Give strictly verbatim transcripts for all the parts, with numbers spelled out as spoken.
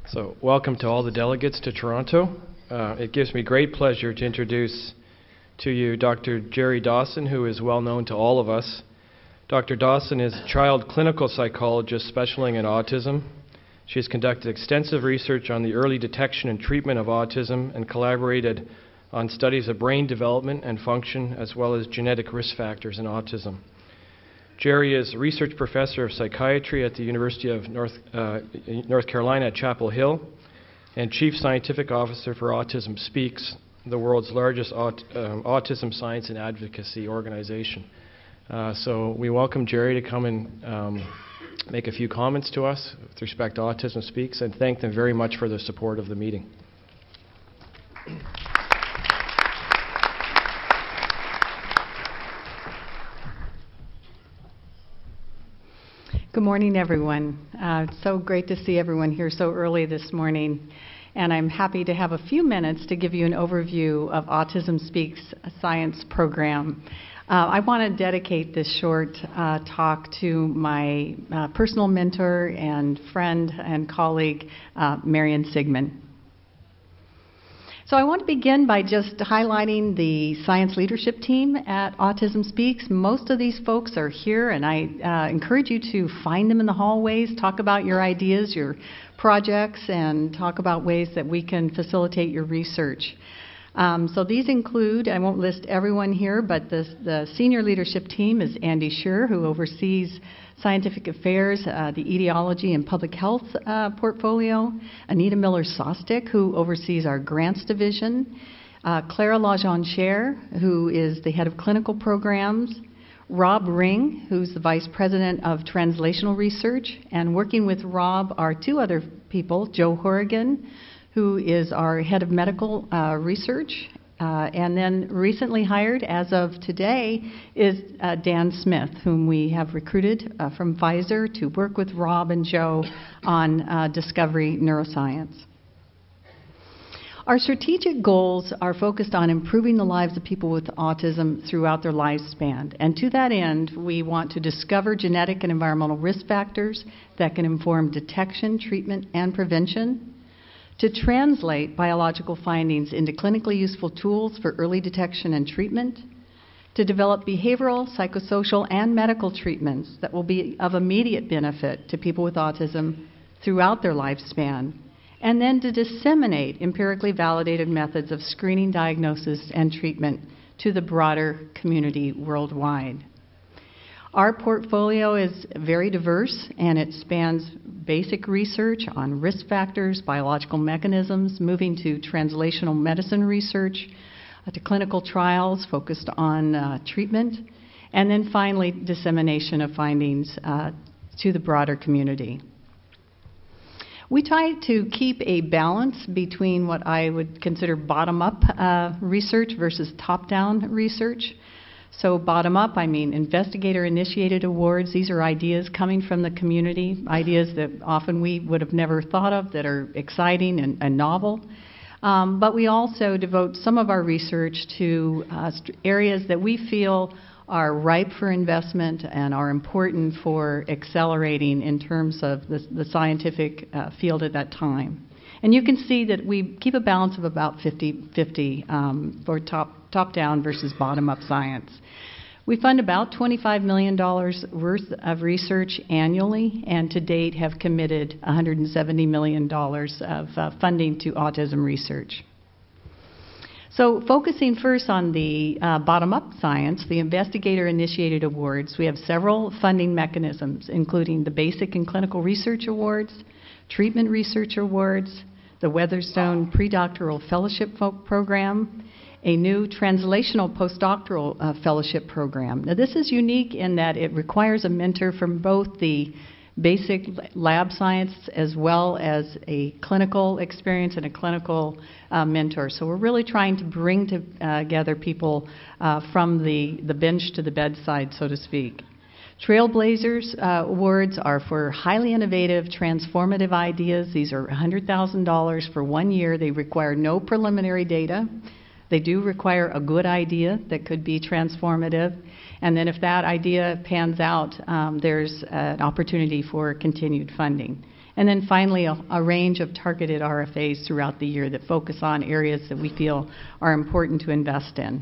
So, welcome to all the delegates to Toronto. Uh, it gives me great pleasure to introduce to you Doctor Jerry Dawson, who is well known to all of us. Doctor Dawson is a child clinical psychologist specializing in autism. She has conducted extensive research on the early detection and treatment of autism and collaborated on studies of brain development and function, as well as genetic risk factors in autism. Jerry is a research professor of psychiatry at the University of North, uh, North Carolina at Chapel Hill and chief scientific officer for Autism Speaks, the world's largest aut- um, autism science and advocacy organization. Uh, so we welcome Jerry to come and um, make a few comments to us with respect to Autism Speaks, and thank them very much for their support of the meeting. Good morning, everyone. Uh, it's so great to see everyone here so early this morning. And I'm happy to have a few minutes to give you an overview of Autism Speaks science program. Uh, I want to dedicate this short uh, talk to my uh, personal mentor and friend and colleague, uh, Marion Sigmund. So I want to begin by just highlighting the science leadership team at Autism Speaks. Most of these folks are here, and I uh, encourage you to find them in the hallways, talk about your ideas, your projects, and talk about ways that we can facilitate your research. Um, so these include, I won't list everyone here, but the, the senior leadership team is Andy Scher, who oversees scientific affairs, uh, the etiology and public health uh, portfolio, Anita Miller-Sostek, who oversees our grants division, uh, Clara Lajean-Cher, who is the head of clinical programs, Rob Ring, who's the vice president of translational research, and working with Rob are two other people, Joe Horrigan, who is our head of medical uh, research, uh, and then recently hired as of today is uh, Dan Smith, whom we have recruited uh, from Pfizer to work with Rob and Joe on uh, discovery neuroscience. Our strategic goals are focused on improving the lives of people with autism throughout their lifespan. And to that end, we want to discover genetic and environmental risk factors that can inform detection, treatment, and prevention, to translate biological findings into clinically useful tools for early detection and treatment, to develop behavioral, psychosocial, and medical treatments that will be of immediate benefit to people with autism throughout their lifespan, and then to disseminate empirically validated methods of screening, diagnosis, and treatment to the broader community worldwide. Our portfolio is very diverse, and it spans basic research on risk factors, biological mechanisms, moving to translational medicine research, uh, to clinical trials focused on uh, treatment, and then finally dissemination of findings uh, to the broader community. We try to keep a balance between what I would consider bottom-up uh, research versus top-down research. So bottom up, I mean investigator-initiated awards. These are ideas coming from the community, ideas that often we would have never thought of that are exciting and, and novel. Um, but we also devote some of our research to uh, st- areas that we feel are ripe for investment and are important for accelerating in terms of the, the scientific uh, field at that time. And you can see that we keep a balance of about fifty-fifty um, for top, top-down versus bottom-up science. We fund about twenty-five million dollars worth of research annually, and to date have committed one hundred seventy million dollars of uh, funding to autism research. So focusing first on the uh, bottom-up science, the investigator-initiated awards, we have several funding mechanisms, including the Basic and Clinical Research Awards, Treatment Research Awards, the Weatherstone Predoctoral Fellowship Program, a new translational postdoctoral uh, fellowship program. Now this is unique in that it requires a mentor from both the basic lab science as well as a clinical experience and a clinical uh, mentor. So we're really trying to bring to, uh, together people uh, from the, the bench to the bedside, so to speak. Trailblazers uh, awards are for highly innovative, transformative ideas. These are one hundred thousand dollars for one year. They require no preliminary data. They do require a good idea that could be transformative. And then if that idea pans out, um, there's an opportunity for continued funding. And then finally, a, a range of targeted R F As throughout the year that focus on areas that we feel are important to invest in.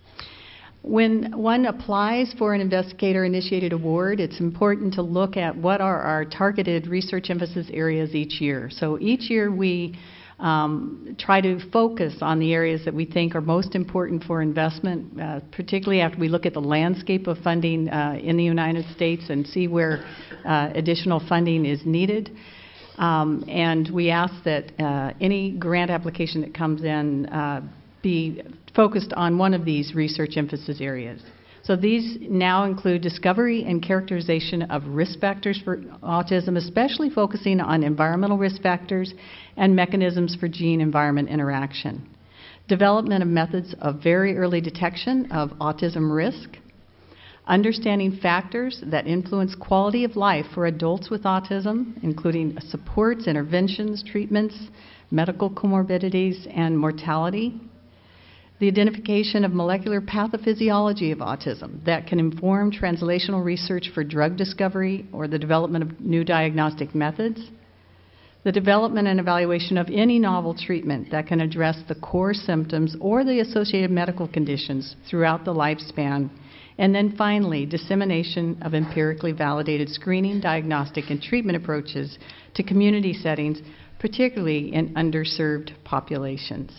When one applies for an investigator-initiated award, it's important to look at what are our targeted research emphasis areas each year. So each year we um, try to focus on the areas that we think are most important for investment, uh, particularly after we look at the landscape of funding uh, in the United States and see where uh, additional funding is needed. Um, and we ask that uh, any grant application that comes in uh, be focused on one of these research emphasis areas. So these now include discovery and characterization of risk factors for autism, especially focusing on environmental risk factors and mechanisms for gene-environment interaction. Development of methods of very early detection of autism risk. Understanding factors that influence quality of life for adults with autism, including supports, interventions, treatments, medical comorbidities, and mortality. The identification of molecular pathophysiology of autism that can inform translational research for drug discovery or the development of new diagnostic methods. The development and evaluation of any novel treatment that can address the core symptoms or the associated medical conditions throughout the lifespan. And then finally, dissemination of empirically validated screening, diagnostic, and treatment approaches to community settings, particularly in underserved populations.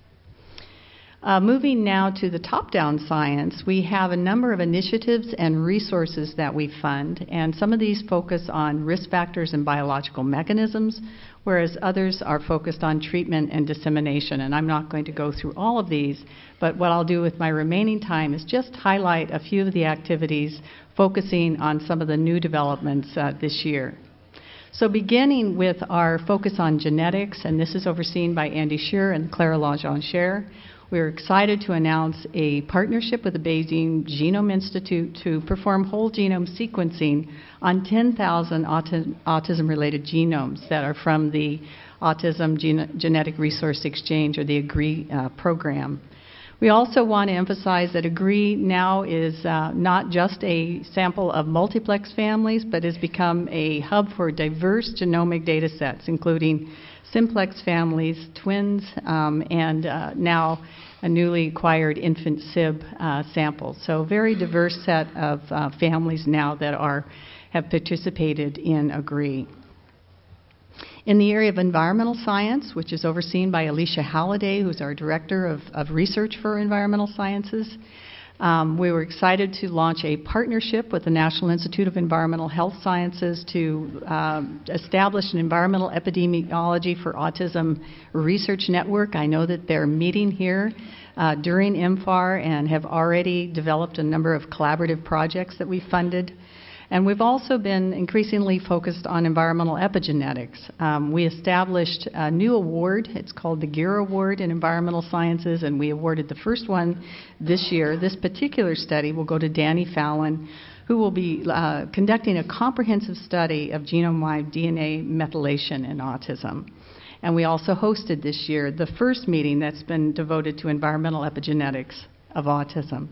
Uh, moving now to the top-down science, we have a number of initiatives and resources that we fund, and some of these focus on risk factors and biological mechanisms, whereas others are focused on treatment and dissemination. And I'm not going to go through all of these, but what I'll do with my remaining time is just highlight a few of the activities focusing on some of the new developments uh, this year. So beginning with our focus on genetics, and this is overseen by Andy Shearer and Clara Lajean-Scher, we're excited to announce a partnership with the Beijing Genome Institute to perform whole genome sequencing on ten thousand auti- autism-related genomes that are from the Autism Gen- Genetic Resource Exchange, or the AGREE uh, program. We also want to emphasize that AGREE now is uh, not just a sample of multiplex families, but has become a hub for diverse genomic data sets, including simplex families, twins, um, and uh, now a newly acquired infant S I B uh, sample. So a very diverse set of uh, families now that are have participated in AGREE. In the area of environmental science, which is overseen by Alicia Halliday, who's our Director of, of Research for Environmental Sciences, Um, we were excited to launch a partnership with the National Institute of Environmental Health Sciences to um, establish an environmental epidemiology for autism research network. I know that they're meeting here uh, during M F A R and have already developed a number of collaborative projects that we funded. And we've also been increasingly focused on environmental epigenetics. Um, we established a new award. It's called the Gear Award in Environmental Sciences, and we awarded the first one this year. This particular study will go to Danny Fallon, who will be uh, conducting a comprehensive study of genome-wide D N A methylation in autism. And we also hosted this year the first meeting that's been devoted to environmental epigenetics of autism.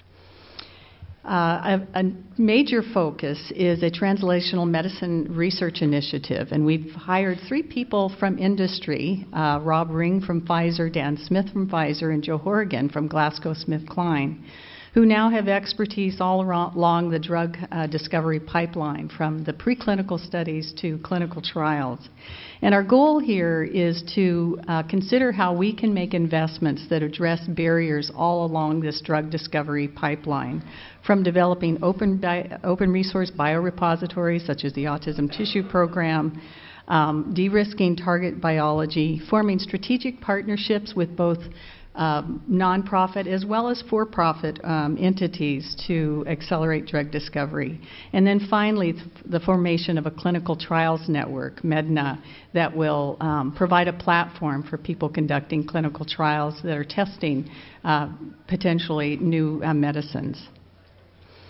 Uh, a, a major focus is a translational medicine research initiative, and we've hired three people from industry, uh, Rob Ring from Pfizer, Dan Smith from Pfizer, and Joe Horrigan from GlaxoSmithKline, who now have expertise all around, along the drug uh, discovery pipeline, from the preclinical studies to clinical trials. And our goal here is to uh, consider how we can make investments that address barriers all along this drug discovery pipeline, from developing open, bi- open resource biorepositories such as the Autism Tissue Program, um, de-risking target biology, forming strategic partnerships with both Um, nonprofit as well as for-profit um, entities to accelerate drug discovery. And then finally, th- the formation of a clinical trials network, MEDNA, that will um, provide a platform for people conducting clinical trials that are testing uh, potentially new uh, medicines.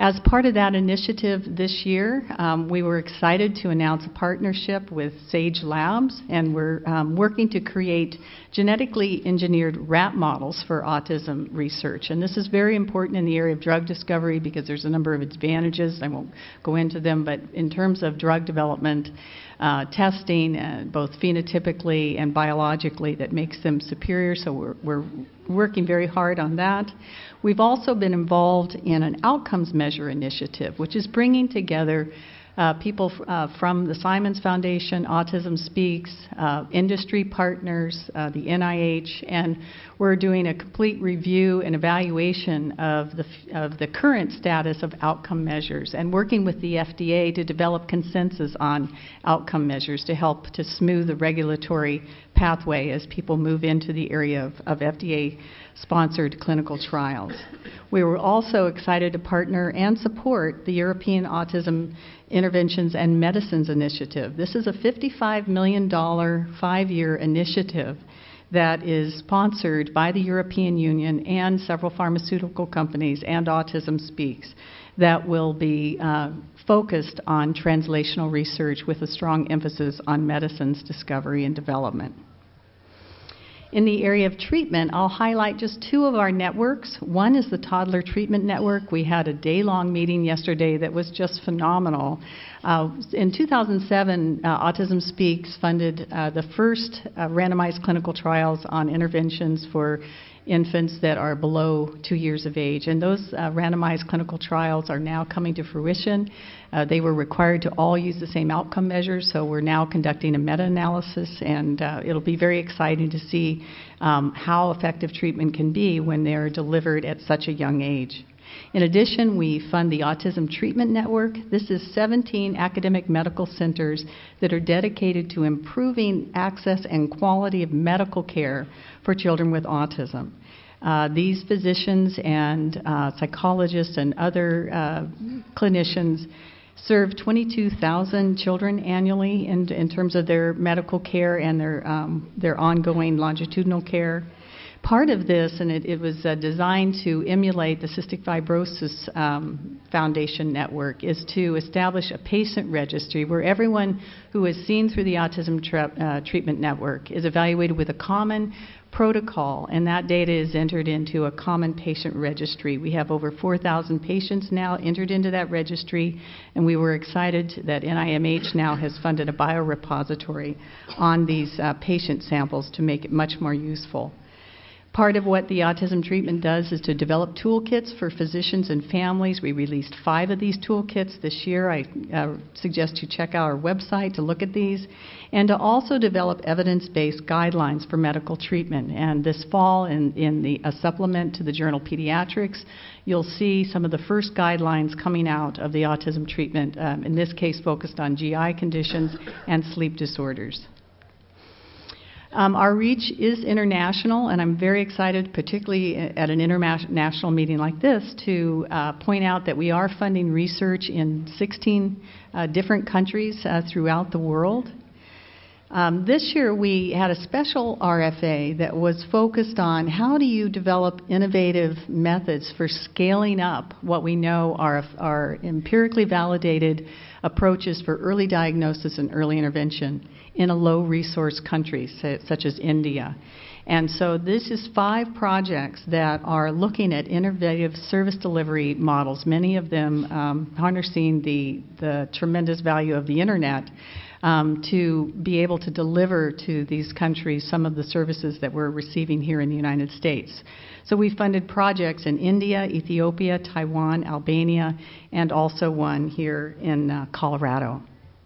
As part of that initiative this year, um, we were excited to announce a partnership with Sage Labs, and we're um, working to create genetically engineered rat models for autism research. And this is very important in the area of drug discovery because there's a number of advantages. I won't go into them, but in terms of drug development, uh, testing, uh, both phenotypically and biologically, that makes them superior, so we're, we're working very hard on that. We've also been involved in an outcomes measure initiative, which is bringing together uh, people f- uh, from the Simons Foundation, Autism Speaks, uh, industry partners, uh, the N I H, and we're doing a complete review and evaluation of the f- of the current status of outcome measures and working with the F D A to develop consensus on outcome measures to help to smooth the regulatory pathway as people move into the area of, of F D A-sponsored clinical trials. We were also excited to partner and support the European Autism Interventions and Medicines Initiative. This is a fifty-five million dollars five-year initiative that is sponsored by the European Union and several pharmaceutical companies and Autism Speaks that will be uh, focused on translational research with a strong emphasis on medicines discovery and development. In the area of treatment, I'll highlight just two of our networks. One is the Toddler Treatment Network. We had a day-long meeting yesterday that was just phenomenal. Uh, in two thousand seven, uh, Autism Speaks funded uh, the first uh, randomized clinical trials on interventions for infants that are below two years of age. And those uh, randomized clinical trials are now coming to fruition. Uh, they were required to all use the same outcome measures, so we're now conducting a meta-analysis, and uh, it'll be very exciting to see um, how effective treatment can be when they're delivered at such a young age. In addition, we fund the Autism Treatment Network. This is seventeen academic medical centers that are dedicated to improving access and quality of medical care for children with autism. Uh, these physicians and uh, psychologists and other uh, clinicians serve twenty-two thousand children annually in, in terms of their medical care and their, um, their ongoing longitudinal care. Part of this, and it, it was uh, designed to emulate the Cystic Fibrosis um, Foundation network, is to establish a patient registry where everyone who is seen through the Autism tra- uh, Treatment Network is evaluated with a common protocol, and that data is entered into a common patient registry. We have over four thousand patients now entered into that registry, and we were excited that N I M H now has funded a biorepository on these uh, patient samples to make it much more useful. Part of what the autism treatment does is to develop toolkits for physicians and families. We released five of these toolkits this year. I uh, suggest you check out our website to look at these, and to also develop evidence-based guidelines for medical treatment. And this fall, in, in the a supplement to the journal Pediatrics, you'll see some of the first guidelines coming out of the autism treatment, um, in this case focused on G I conditions and sleep disorders. Um, our reach is international, and I'm very excited, particularly at an international meeting like this, to uh, point out that we are funding research in sixteen uh, different countries uh, throughout the world. Um, this year we had a special R F A that was focused on how do you develop innovative methods for scaling up what we know are, are empirically validated approaches for early diagnosis and early intervention in a low-resource country such as India. And so this is five projects that are looking at innovative service delivery models, many of them um, harnessing the, the tremendous value of the Internet um, to be able to deliver to these countries some of the services that we're receiving here in the United States. So we funded projects in India, Ethiopia, Taiwan, Albania, and also one here in uh, Colorado.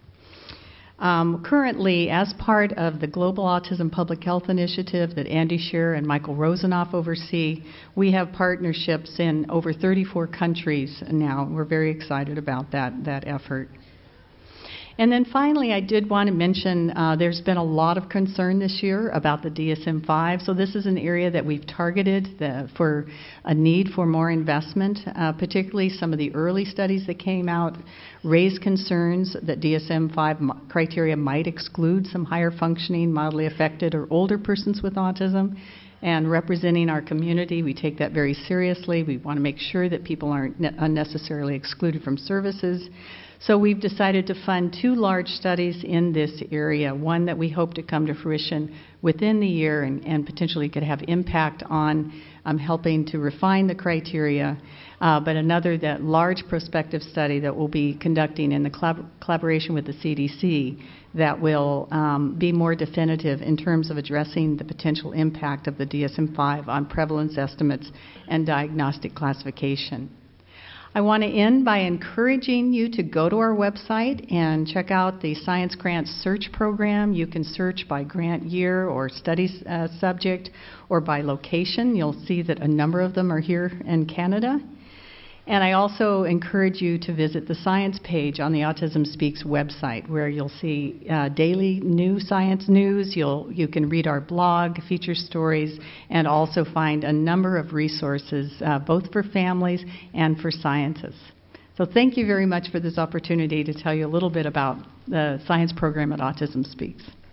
Um, currently, as part of the Global Autism Public Health Initiative that Andy Scherer and Michael Rosenoff oversee, we have partnerships in over thirty-four countries now. We're very excited about that, that effort. And then finally, I did want to mention uh, there's been a lot of concern this year about the D S M five. So this is an area that we've targeted the, for a need for more investment, uh, particularly some of the early studies that came out raised concerns that D S M five criteria might exclude some higher functioning, mildly affected, or older persons with autism. and representing our community. We take that very seriously. We want to make sure that people aren't ne- unnecessarily excluded from services. So we've decided to fund two large studies in this area, one that we hope to come to fruition within the year and, and potentially could have impact on um, helping to refine the criteria, uh, but another that large prospective study that we'll be conducting in the collab- collaboration with the C D C that will um, be more definitive in terms of addressing the potential impact of the D S M five on prevalence estimates and diagnostic classification. I want to end by encouraging you to go to our website and check out the Science Grants Search Program. You can search by grant year or study uh, subject or by location. You'll see that a number of them are here in Canada. And I also encourage you to visit the science page on the Autism Speaks website, where you'll see uh, daily new science news. You'll, you can read our blog, feature stories, and also find a number of resources, uh, both for families and for scientists. So thank you very much for this opportunity to tell you a little bit about the science program at Autism Speaks.